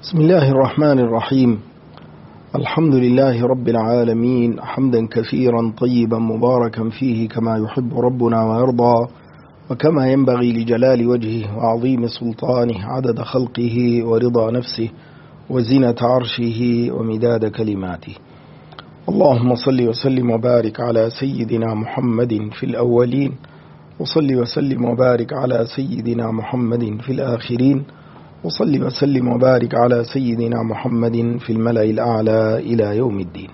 بسم الله الرحمن الرحيم. الحمد لله رب العالمين، حمدا كثيرا طيبا مباركا فيه كما يحب ربنا ويرضى، وكما ينبغي لجلال وجهه وعظيم سلطانه، عدد خلقه ورضا نفسه وزنة عرشه ومداد كلماته. اللهم صل وسلم وبارك على سيدنا محمد في الأولين، وصل وسلم وبارك على سيدنا محمد في الآخرين، وصل وسلم وبارك على سيدنا محمد في الملأ الأعلى إلى يوم الدين.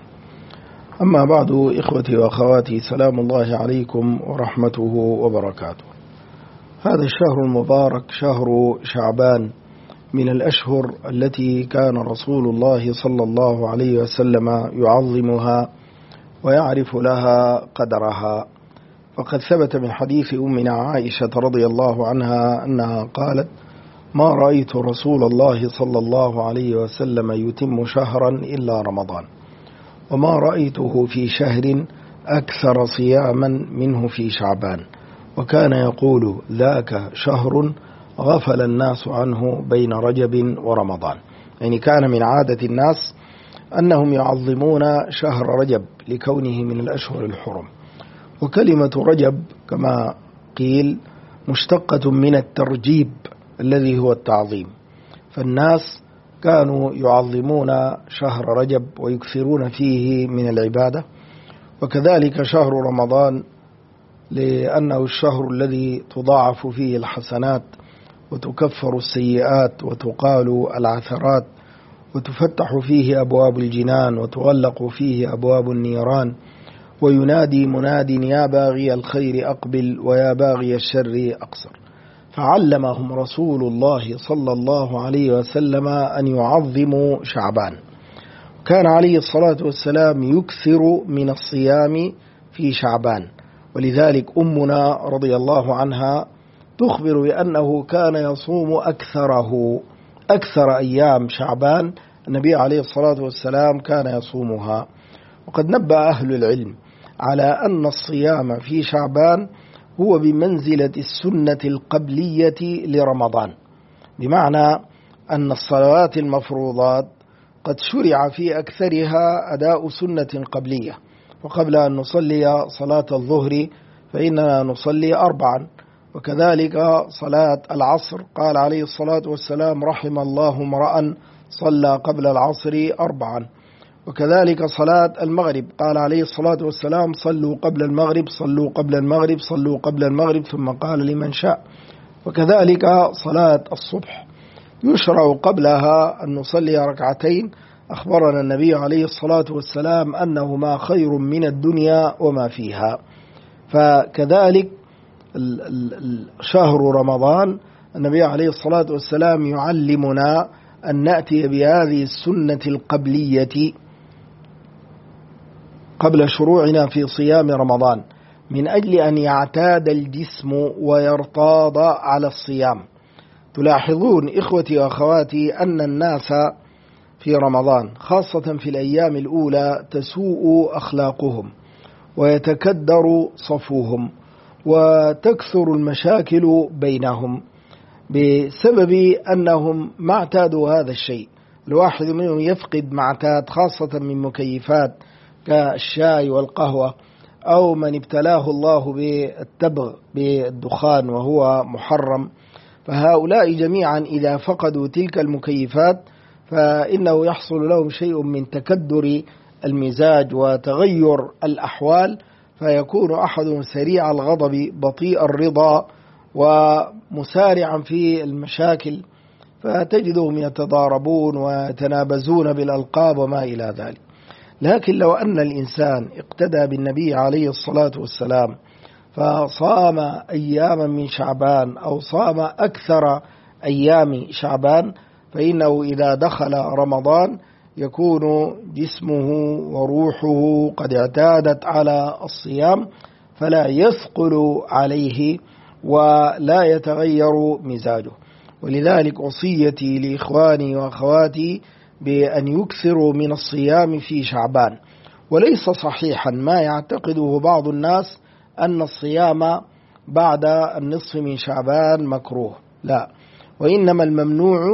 أما بعد، إخوتي وأخواتي، سلام الله عليكم ورحمته وبركاته. هذا الشهر المبارك شهر شعبان، من الأشهر التي كان رسول الله صلى الله عليه وسلم يعظمها ويعرف لها قدرها. فقد ثبت من حديث أمنا عائشة رضي الله عنها أنها قالت: ما رأيت رسول الله صلى الله عليه وسلم يتم شهرا إلا رمضان، وما رأيته في شهر أكثر صياما منه في شعبان، وكان يقول: ذاك شهر غفل الناس عنه بين رجب ورمضان. يعني كان من عادة الناس أنهم يعظمون شهر رجب لكونه من الأشهر الحرم. وكلمة رجب كما قيل مشتقة من الترجيب الذي هو التعظيم، فالناس كانوا يعظمون شهر رجب ويكثرون فيه من العبادة. وكذلك شهر رمضان، لأنه الشهر الذي تضاعف فيه الحسنات وتكفر السيئات وتقال العثرات، وتفتح فيه أبواب الجنان وتغلق فيه أبواب النيران، وينادي مناد: يا باغي الخير أقبل ويا باغي الشر أقصر. فعلمهم رسول الله صلى الله عليه وسلم أن يعظموا شعبان. كان عليه الصلاة والسلام يكثر من الصيام في شعبان، ولذلك أمنا رضي الله عنها تخبر بأنه كان يصوم أكثر أيام شعبان النبي عليه الصلاة والسلام كان يصومها. وقد نبأ أهل العلم على أن الصيام في شعبان هو بمنزلة السنة القبلية لرمضان، بمعنى أن الصلوات المفروضات قد شرع في أكثرها أداء سنة قبلية. وقبل أن نصلي صلاة الظهر فإننا نصلي 4، وكذلك صلاة العصر قال عليه الصلاة والسلام: رحم الله امرأ صلى قبل العصر 4. وكذلك صلاة المغرب قال عليه الصلاة والسلام: صلوا قبل المغرب، صلوا قبل المغرب، صلوا قبل المغرب، ثم قال لمن شاء. وكذلك صلاة الصبح يشرع قبلها أن نصلي ركعتين، أخبرنا النبي عليه الصلاة والسلام أنهما خير من الدنيا وما فيها. فكذلك شهر رمضان النبي عليه الصلاة والسلام يعلمنا أن نأتي بهذه السنة القبلية قبل شروعنا في صيام رمضان، من أجل أن يعتاد الجسم ويرتاض على الصيام. تلاحظون إخوتي وأخواتي أن الناس في رمضان خاصة في الأيام الأولى تسوء أخلاقهم ويتكدر صفوهم وتكثر المشاكل بينهم بسبب أنهم ما اعتادوا هذا الشيء. الواحد منهم يفقد ما اعتاد، خاصة من مكيفات كالشاي والقهوة، أو من ابتلاه الله بالتبغ بالدخان وهو محرم. فهؤلاء جميعا إذا فقدوا تلك المكيفات فإنه يحصل لهم شيء من تكدر المزاج وتغير الأحوال، فيكون أحدهم سريع الغضب بطيء الرضا ومسارعا في المشاكل، فتجدهم يتضاربون ويتنابزون بالألقاب وما إلى ذلك. لكن لو أن الإنسان اقتدى بالنبي عليه الصلاة والسلام فصام أياما من شعبان أو صام أكثر أيام شعبان، فإنه إذا دخل رمضان يكون جسمه وروحه قد اعتادت على الصيام، فلا يثقل عليه ولا يتغير مزاجه. ولذلك وصيتي لإخواني وأخواتي بأن يكثروا من الصيام في شعبان. وليس صحيحا ما يعتقده بعض الناس أن الصيام بعد النصف من شعبان مكروه، لا، وإنما الممنوع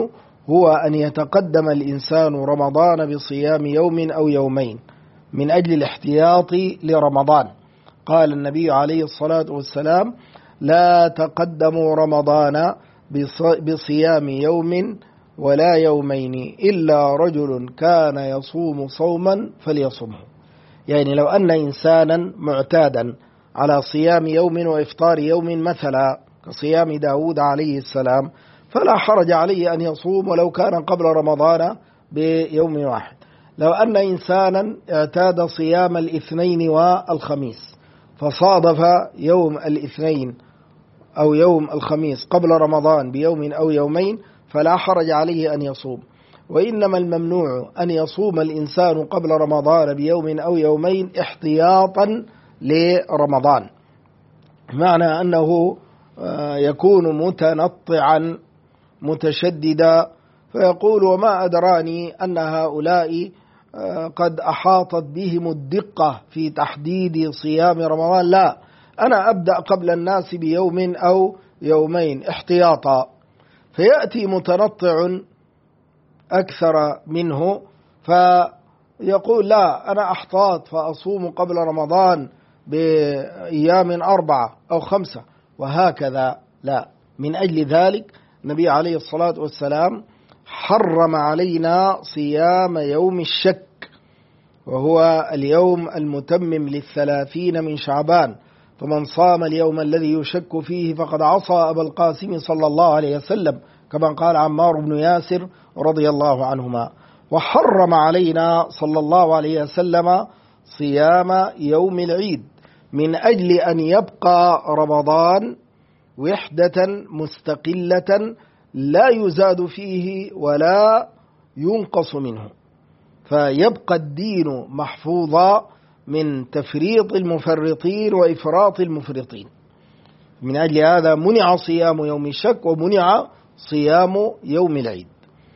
هو أن يتقدم الإنسان رمضان بصيام يوم أو يومين من أجل الاحتياط لرمضان. قال النبي عليه الصلاة والسلام: لا تقدموا رمضان بصيام يوم ولا يومين إلا رجل كان يصوم صوما فليصمه. يعني لو أن إنسانا معتادا على صيام يوم وإفطار يوم مثلا كصيام داود عليه السلام فلا حرج عليه أن يصوم ولو كان قبل رمضان بيوم واحد. لو أن إنسانا اعتاد صيام الاثنين والخميس فصادف يوم الاثنين أو يوم الخميس قبل رمضان بيوم أو يومين فلا حرج عليه أن يصوم. وإنما الممنوع أن يصوم الإنسان قبل رمضان بيوم أو يومين احتياطا لرمضان، معنى أنه يكون متنطعا متشددا فيقول: وما أدراني أن هؤلاء قد أحاطت بهم الدقة في تحديد صيام رمضان، لا، أنا أبدأ قبل الناس بيوم أو يومين احتياطا. فيأتي متنطع أكثر منه فيقول: لا، أنا أحتاط فأصوم قبل رمضان بأيام 4 أو 5 وهكذا. لا، من أجل ذلك النبي عليه الصلاة والسلام حرم علينا صيام يوم الشك، وهو اليوم المتمم 30 من شعبان، فمن صام اليوم الذي يشك فيه فقد عصى أبا القاسم صلى الله عليه وسلم، كما قال عمار بن ياسر رضي الله عنهما. وحرم علينا صلى الله عليه وسلم صيام يوم العيد من أجل أن يبقى رمضان وحدة مستقلة لا يزاد فيه ولا ينقص منه، فيبقى الدين محفوظا من تفريط المفرطين وإفراط المفرطين. من أجل هذا منع صيام يوم الشك ومنع صيام يوم العيد.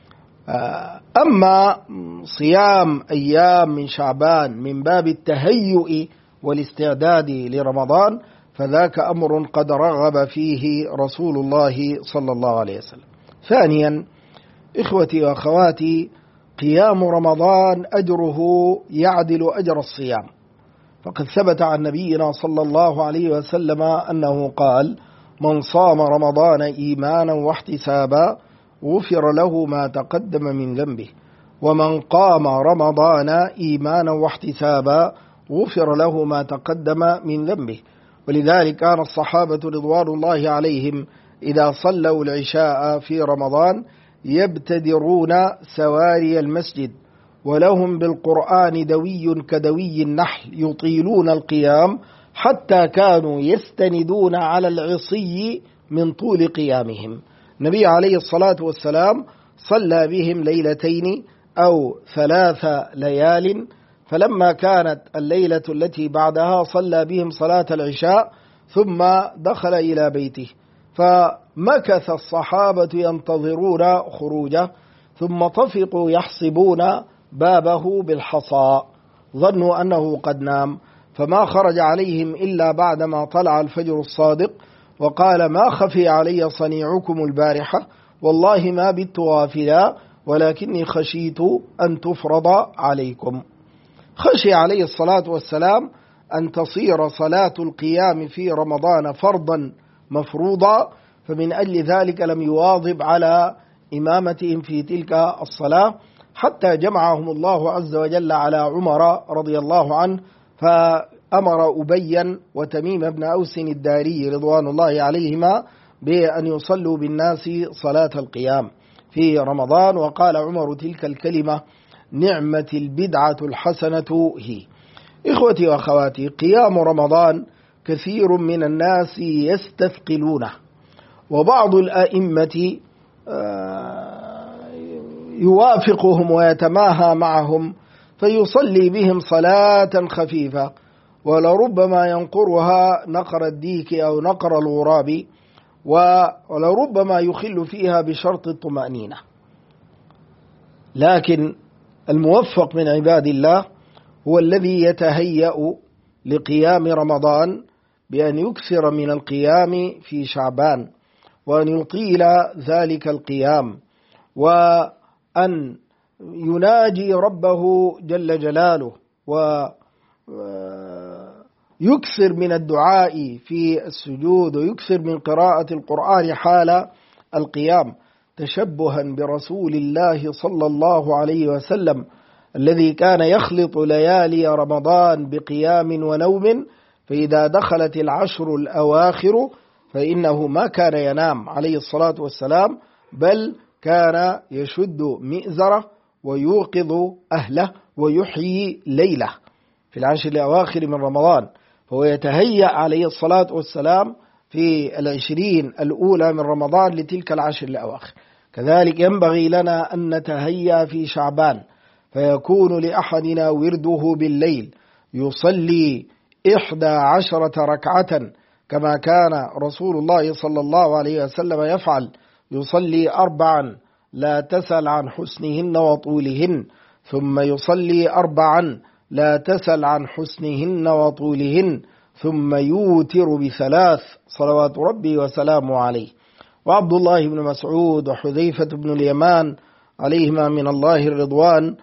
أما صيام أيام من شعبان من باب التهيؤ والاستعداد لرمضان فذاك أمر قد رغب فيه رسول الله صلى الله عليه وسلم. ثانيا، إخوتي وأخواتي، قيام رمضان أجره يعدل أجر الصيام، فقد ثبت عن نبينا صلى الله عليه وسلم أنه قال: من صام رمضان إيمانا واحتسابا غفر له ما تقدم من ذنبه، ومن قام رمضان إيمانا واحتسابا غفر له ما تقدم من ذنبه. ولذلك كان الصحابة رضوان الله عليهم إذا صلوا العشاء في رمضان يبتدرون سواري المسجد، ولهم بالقرآن دوي كدوي النحل يطيلون القيام حتى كانوا يستندون على العصي من طول قيامهم. النبي عليه الصلاة والسلام صلى بهم ليلتين أو 3 ليال، فلما كانت الليلة التي بعدها صلى بهم صلاة العشاء ثم دخل إلى بيته، فمكث الصحابة ينتظرون خروجه، ثم طفقوا يحصبون بابه بالحصى، ظنوا أنه قد نام، فما خرج عليهم إلا بعدما طلع الفجر الصادق وقال: ما خفي علي صنيعكم البارحة، والله ما بت غافلا، ولكني خشيت أن تفرض عليكم. خشي عليه الصلاة والسلام أن تصير صلاة القيام في رمضان فرضا مفروضا، فمن أجل ذلك لم يواظب على إمامتهم في تلك الصلاة، حتى جمعهم الله عز وجل على عمر رضي الله عنه، فأمر أبيا وتميم بن أوس الداري رضوان الله عليهما بأن يصلوا بالناس صلاة القيام في رمضان. وقال عمر تلك الكلمة: نعمة البدعة الحسنة هي. إخوتي وأخواتي، قيام رمضان كثير من الناس يستثقلونه، وبعض الأئمة يوافقهم ويتماهى معهم فيصلي بهم صلاة خفيفة ولربما ينقرها نقر الديك أو نقر الغراب، ولربما يخل فيها بشرط الطمأنينة. لكن الموفق من عباد الله هو الذي يتهيأ لقيام رمضان بأن يكثر من القيام في شعبان وأن يطيل ذلك القيام، وأن يناجي ربه جل جلاله، ويكثر من الدعاء في السجود، ويكثر من قراءة القرآن حال القيام، تشبها برسول الله صلى الله عليه وسلم الذي كان يخلط ليالي رمضان بقيام ونوم، فإذا دخلت العشر الأواخر فإنه ما كان ينام عليه الصلاة والسلام، بل كان يشد مئزره ويوقظ أهله ويحيي ليله في العشر الأواخر من رمضان، فهو يتهيأ عليه الصلاة والسلام في 20 الأولى من رمضان لتلك العشر الأواخر. كذلك ينبغي لنا أن نتهيأ في شعبان، فيكون لأحدنا ورده بالليل يصلي 11 ركعة كما كان رسول الله صلى الله عليه وسلم يفعل، يصلي 4 لا تسل عن حسنهن وطولهن، ثم يصلي 4 لا تسل عن حسنهن وطولهن، ثم يوتر ب3 صلوات ربي وسلامه عليه. وعبد الله بن مسعود وحذيفة بن اليمان عليهما من الله الرضوان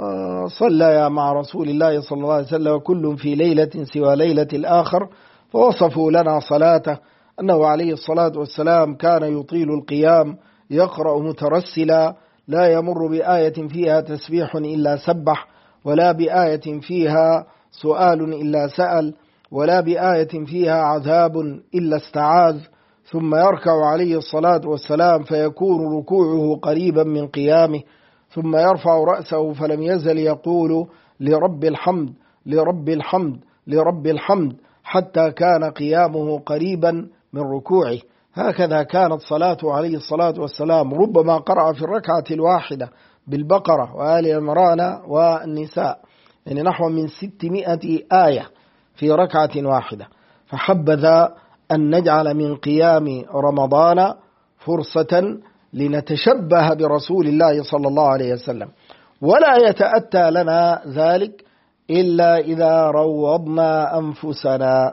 صلى مع رسول الله صلى الله عليه وسلم كل في ليلة سوى ليلة الآخر، فوصفوا لنا صلاته أنه عليه الصلاة والسلام كان يطيل القيام، يقرأ مترسلا، لا يمر بآية فيها تسبيح إلا سبح، ولا بآية فيها سؤال إلا سأل، ولا بآية فيها عذاب إلا استعاذ، ثم يركع عليه الصلاة والسلام فيكون ركوعه قريبا من قيامه، ثم يرفع رأسه فلم يزل يقول لرب الحمد لرب الحمد لرب الحمد، حتى كان قيامه قريبا من ركوعه. هكذا كانت صلاته عليه الصلاة والسلام، ربما قرأ في الركعة الواحدة بالبقرة وآل عمران والنساء، يعني نحو من 600 آية في ركعة واحدة. فحبذا أن نجعل من قيام رمضان فرصة لنتشبه برسول الله صلى الله عليه وسلم، ولا يتأتى لنا ذلك إلا إذا روضنا أنفسنا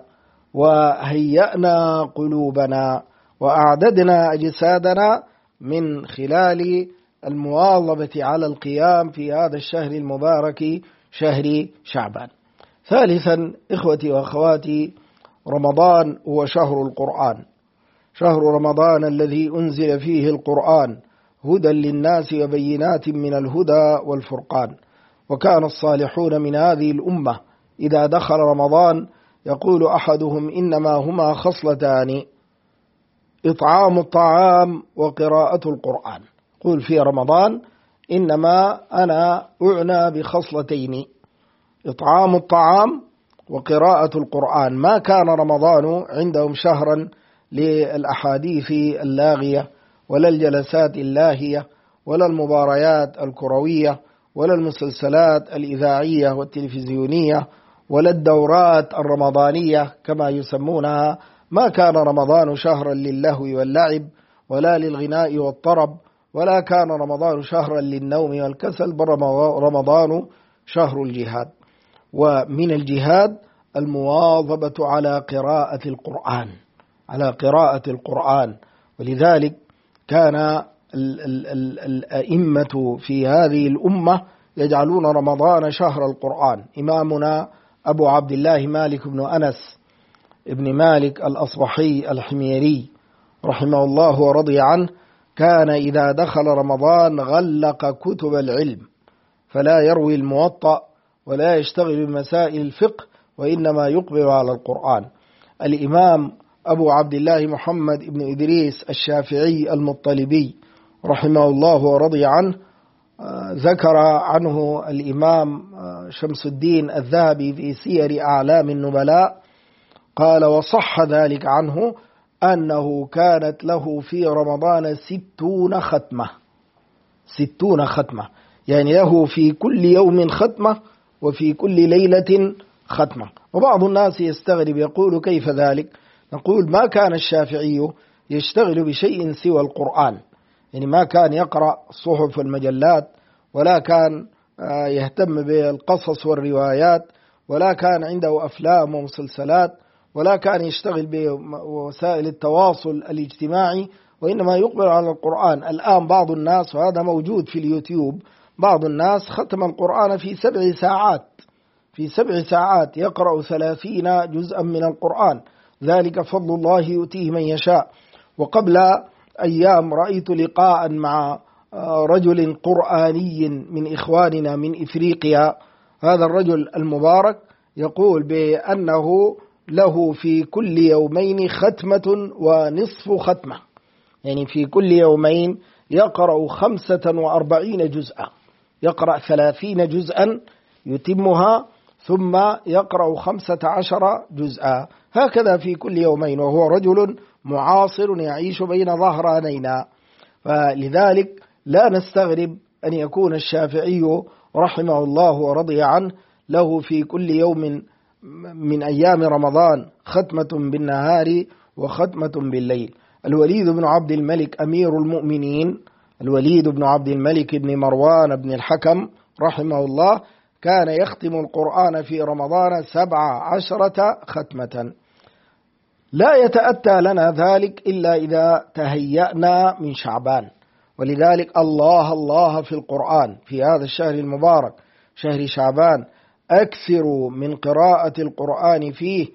وهيأنا قلوبنا وأعددنا أجسادنا من خلال المواظبة على القيام في هذا الشهر المبارك شهر شعبان. ثالثا إخوتي وأخواتي، رمضان هو شهر القرآن، شهر رمضان الذي أنزل فيه القرآن هدى للناس وبينات من الهدى والفرقان. وكان الصالحون من هذه الأمة إذا دخل رمضان يقول أحدهم إنما هما خصلتان، إطعام الطعام وقراءة القرآن. قل في رمضان إنما أنا أعنى بخصلتين، إطعام الطعام وقراءة القرآن. ما كان رمضان عندهم شهرا للأحاديث اللاغية ولا الجلسات اللاهية ولا المباريات الكروية ولا المسلسلات الإذاعية والتلفزيونية ولا الدورات الرمضانية كما يسمونها. ما كان رمضان شهرا للهو واللعب ولا للغناء والطرب، ولا كان رمضان شهرا للنوم والكسل، بل رمضان شهر الجهاد. ومن الجهاد المواظبة على قراءة القرآن، على قراءة القرآن. ولذلك كان الأئمة في هذه الأمة يجعلون رمضان شهر القرآن. إمامنا أبو عبد الله مالك بن أنس ابن مالك الأصبحي الحميري رحمه الله ورضي عنه كان إذا دخل رمضان غلق كتب العلم، فلا يروي الموطأ ولا يشتغل بمسائل الفقه، وإنما يقبل على القرآن. الإمام أبو عبد الله محمد بن إدريس الشافعي المطلبي رحمه الله ورضي عنه ذكر عنه الإمام شمس الدين الذهبي في سير أعلام النبلاء قال: وصح ذلك عنه أنه كانت له في رمضان 60 ختمة، 60 ختمة، يعني له في كل يوم ختمة وفي كل ليلة ختمة. وبعض الناس يستغرب يقول: كيف ذلك؟ نقول: ما كان الشافعي يشتغل بشيء سوى القرآن، يعني ما كان يقرأ الصحف والمجلات، ولا كان يهتم بالقصص والروايات، ولا كان عنده أفلام ومسلسلات، ولا كان يشتغل بوسائل التواصل الاجتماعي، وإنما يقبل على القرآن. الآن بعض الناس، وهذا موجود في اليوتيوب، بعض الناس ختم القرآن في 7 ساعات، في 7 ساعات يقرأ 30 جزءا من القرآن، ذلك فضل الله يؤتيه من يشاء. وقبل أيام رأيت لقاء مع رجل قرآني من إخواننا من إفريقيا. هذا الرجل المبارك يقول بأنه له في كل يومين ختمة ونصف ختمة، يعني في كل يومين يقرأ 45 جزءا، يقرأ 30 جزءا يتمها ثم يقرأ 15 جزءا، هكذا في كل يومين، وهو رجل معاصر يعيش بين ظهرانينا. فلذلك لا نستغرب أن يكون الشافعي رحمه الله ورضي عنه له في كل يوم من أيام رمضان ختمة بالنهار وختمة بالليل. الوليد بن عبد الملك أمير المؤمنين، الوليد بن عبد الملك بن مروان بن الحكم رحمه الله كان يختم القرآن في رمضان 17 ختمة. لا يتأتى لنا ذلك إلا إذا تهيأنا من شعبان، ولذلك الله في القرآن في هذا الشهر المبارك شهر شعبان، أكثروا من قراءة القرآن فيه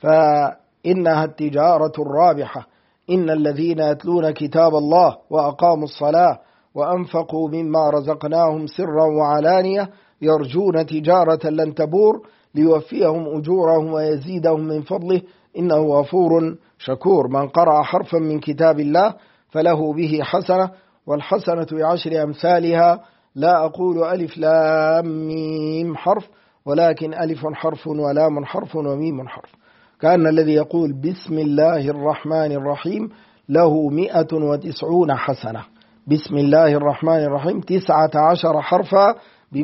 فإنها التجارة الرابحة. إن الذين يتلون كتاب الله وأقاموا الصلاة وأنفقوا مما رزقناهم سرا وعلانية يرجون تجارة لن تبور ليوفيهم أجورهم ويزيدهم من فضله إنه غفور شكور. من قرأ حرفا من كتاب الله فله به حسنة، والحسنة بعشر أمثالها، لا أقول ألف لام ميم حرف، ولكن ألف حرف ولام حرف وميم حرف. كأن الذي يقول بسم الله الرحمن الرحيم له 190 حسنة. بسم الله الرحمن الرحيم 19 حرفا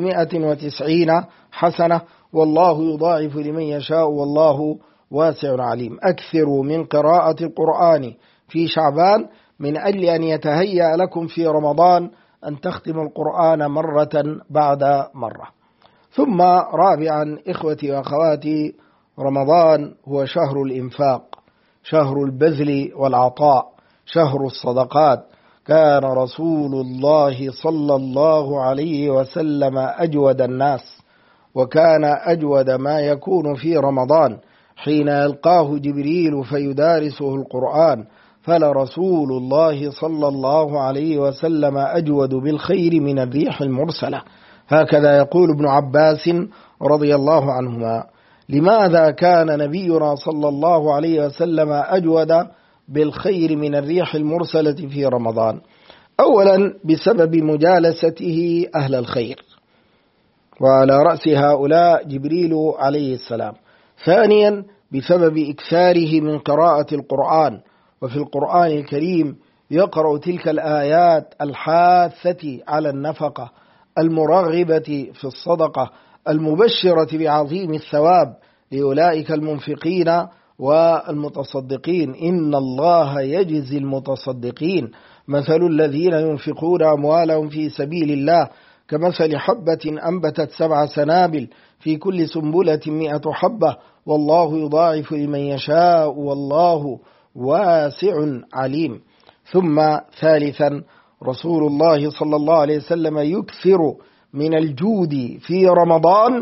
ب190 حسنة، والله يضاعف لمن يشاء والله واسع عليم. أكثروا من قراءة القرآن في شعبان من أجل أن يتهيأ لكم في رمضان أن تختم القرآن مرة بعد مرة. ثم رابعا إخوتي وأخواتي، رمضان هو شهر الإنفاق، شهر البذل والعطاء، شهر الصدقات. كان رسول الله صلى الله عليه وسلم أجود الناس، وكان أجود ما يكون في رمضان حين يلقاه جبريل فيدارسه القرآن، فلرسول الله صلى الله عليه وسلم أجود بالخير من الريح المرسلة. هكذا يقول ابن عباس رضي الله عنهما. لماذا كان نبينا صلى الله عليه وسلم أجود بالخير من الريح المرسلة في رمضان؟ أولا بسبب مجالسته أهل الخير، وعلى رأس هؤلاء جبريل عليه السلام. ثانيا بسبب إكثاره من قراءة القرآن، وفي القرآن الكريم يقرأ تلك الآيات الحاثة على النفقة، المرغبة في الصدقة، المبشرة بعظيم الثواب لأولئك المنفقين والمتصدقين. إن الله يجزي المتصدقين، مثل الذين ينفقون أموالهم في سبيل الله كمثل حبة أنبتت 7 سنابل في كل سنبلة 100 حبة والله يضاعف لمن يشاء والله واسع عليم. ثم ثالثا رسول الله صلى الله عليه وسلم يكثر من الجود في رمضان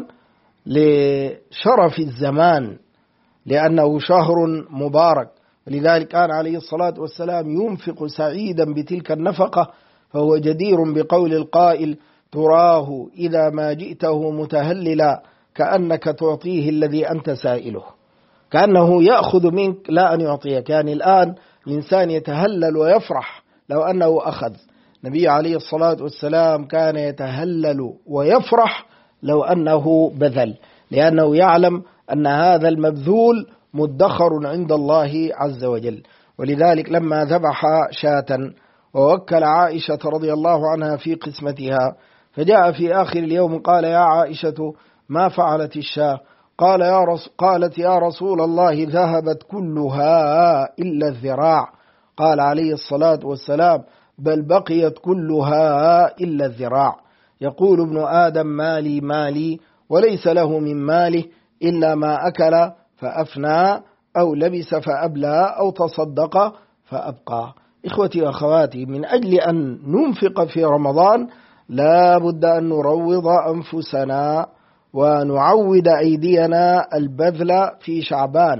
لشرف الزمان، لأنه شهر مبارك، ولذلك كان عليه الصلاة والسلام ينفق سعيدا بتلك النفقة، فهو جدير بقول القائل: تراه إذا ما جئته متهللا كأنك تعطيه الذي أنت سائله، كأنه يأخذ منك لا أن يعطيك. يعني الآن الإنسان يتهلل ويفرح لو أنه أخذ. النبي عليه الصلاة والسلام كان يتهلل ويفرح لو أنه بذل، لأنه يعلم أن هذا المبذول مدخر عند الله عز وجل. ولذلك لما ذبح شاة ووكل عائشة رضي الله عنها في قسمتها، فجاء في آخر اليوم قال: يا عائشة ما فعلت الشاة؟ قالت: يا رسول الله ذهبت كلها إلا الذراع. قال عليه الصلاة والسلام: بل بقيت كلها إلا الذراع. يقول ابن آدم: مالي مالي، وليس له من ماله إلا ما أكل فأفنى أو لبس فأبلى أو تصدق فأبقى. إخوتي وأخواتي، من أجل أن ننفق في رمضان لا بد أن نروض أنفسنا ونعود أيدينا البذل في شعبان.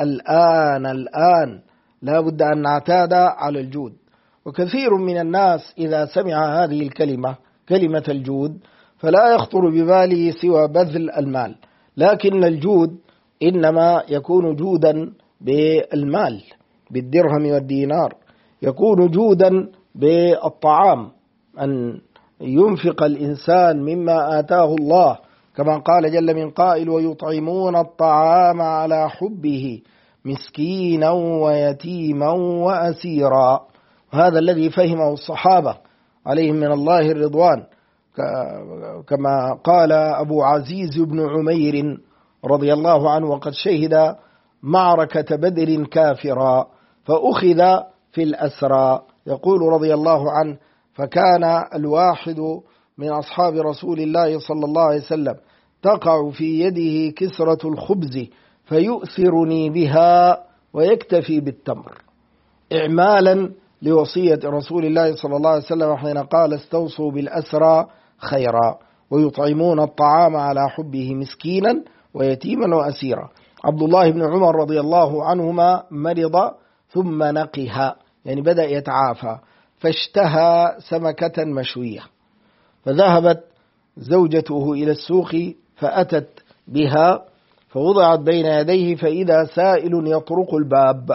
الآن لا بد أن نعتاد على الجود. وكثير من الناس إذا سمع هذه الكلمة، كلمة الجود، فلا يخطر بباله سوى بذل المال، لكن الجود إنما يكون جودا بالمال، بالدرهم والدينار، يكون جودا بالطعام، أن ينفق الإنسان مما آتاه الله، كما قال جل من قائل: ويطعمون الطعام على حبه مسكينا ويتيما وأسيرا. هذا الذي فهمه الصحابة عليهم من الله الرضوان، كما قال أبو عزيز بن عمير رضي الله عنه: وقد شهد معركة بدر كافرا فأخذ في الأسرى. يقول رضي الله عنه: فكان الواحد من أصحاب رسول الله صلى الله عليه وسلم تقع في يده كسرة الخبز فيؤثرني بها ويكتفي بالتمر، إعمالا لوصية رسول الله صلى الله عليه وسلم حين قال: استوصوا بالأسرى خيرا ويطعمون الطعام على حبه مسكينا ويتيما وأسيرا. عبد الله بن عمر رضي الله عنهما مرض ثم نقها، يعني بدأ يتعافى، فاشتهى سمكة مشوية، فذهبت زوجته إلى السوق فأتت بها فوضعت بين يديه، فإذا سائل يطرق الباب،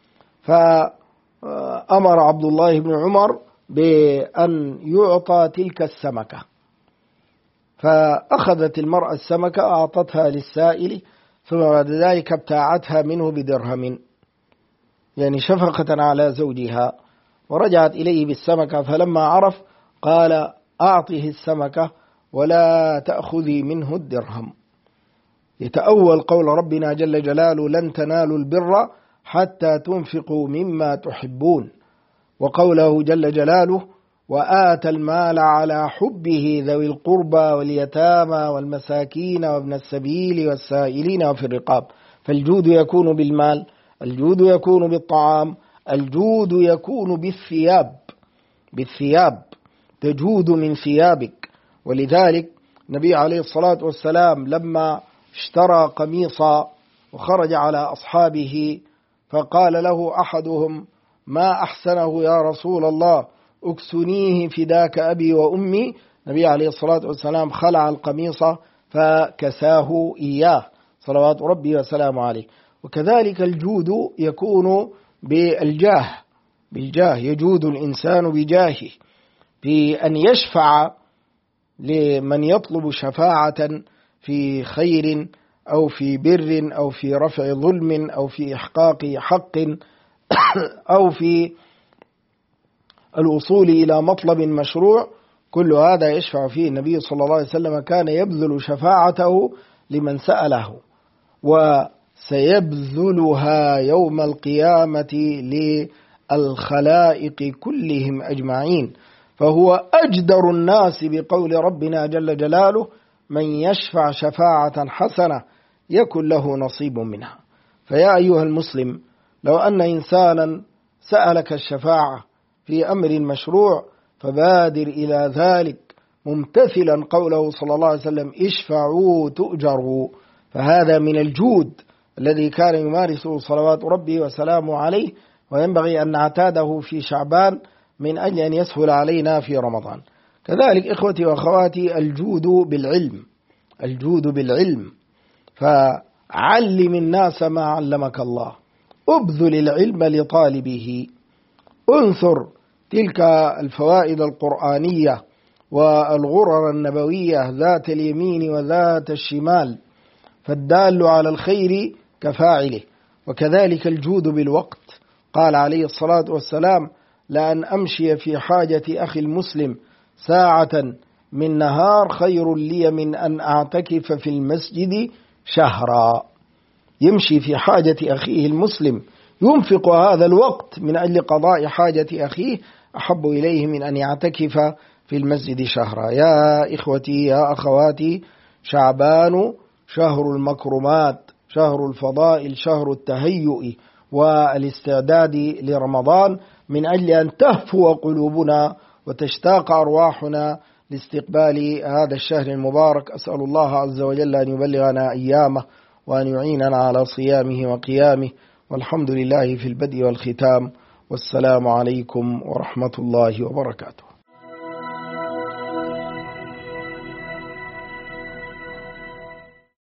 فأمر عبد الله بن عمر بأن يعطى تلك السمكة، فأخذت المرأة السمكة أعطتها للسائل، ثم بعد ذلك ابتاعتها منه بدرهم، يعني شفقة على زوجها، ورجعت إليه بالسمكة، فلما عرف قال: أعطه السمكة ولا تأخذي منه الدرهم. يتأول قول ربنا جل جلاله: لن تنالوا البر حتى تنفقوا مما تحبون، وقوله جل جلاله: وآتى المال على حبه ذوي القربى واليتامى والمساكين وابن السبيل والسائلين وفي الرقاب. فالجود يكون بالمال، الجود يكون بالطعام، الجود يكون بالثياب، تجود من ثيابك. ولذلك النبي عليه الصلاة والسلام لما اشترى قميصا وخرج على أصحابه فقال له أحدهم: ما أحسنه يا رسول الله، أكسنيه فداك أبي وأمي. النبي عليه الصلاة والسلام خلع القميص فكساه إياه صلوات ربي وسلامه عليه. وكذلك الجود يكون بالجاه، يجود الإنسان بجاهه في أن يشفع لمن يطلب شفاعة في خير أو في بر أو في رفع ظلم أو في إحقاق حق أو في الوصول إلى مطلب مشروع. كل هذا يشفع فيه النبي صلى الله عليه وسلم، كان يبذل شفاعته لمن سأله، وسيبذلها يوم القيامة للخلائق كلهم أجمعين. فهو أجدر الناس بقول ربنا جل جلاله: من يشفع شفاعة حسنة يكن له نصيب منها. فيا أيها المسلم، لو أن إنسانا سألك الشفاعة في أمر مشروع فبادر إلى ذلك ممتثلا قوله صلى الله عليه وسلم: اشفعوا تؤجروا. فهذا من الجود الذي كان يمارسه صلوات ربي وسلامه عليه، وينبغي أن نعتاده في شعبان من أجل أن يسهل علينا في رمضان. كذلك إخوتي وأخواتي، الجود بالعلم، فعلم الناس ما علمك الله، أبذل العلم لطالبه. انثر تلك الفوائد القرآنية والغرر النبوية ذات اليمين وذات الشمال، فالدال على الخير كفاعله. وكذلك الجود بالوقت، قال عليه الصلاة والسلام: لأن أمشي في حاجة أخي المسلم ساعة من نهار خير لي من أن أعتكف في المسجد شهرا. يمشي في حاجة أخيه المسلم، ينفق هذا الوقت من أجل قضاء حاجة أخيه، أحب إليه من أن يعتكف في المسجد شهرا. يا إخوتي يا أخواتي، شعبان شهر المكرمات، شهر الفضائل، شهر التهيؤ والاستعداد لرمضان، من أجل أن تهفو قلوبنا وتشتاق أرواحنا لاستقبال هذا الشهر المبارك. أسأل الله عز وجل أن يبلغنا أيامه وأن يعيننا على صيامه وقيامه، والحمد لله في البدء والختام، والسلام عليكم ورحمة الله وبركاته.